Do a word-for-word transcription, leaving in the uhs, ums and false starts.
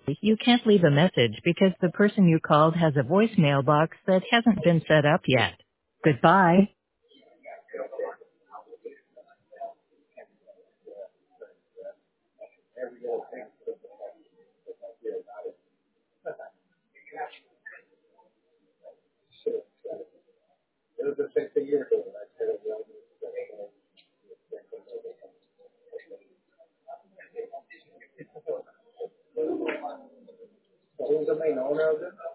You can't leave a message because the person you called has a voicemail box that hasn't been set up yet. Goodbye. Who's the main owner of it?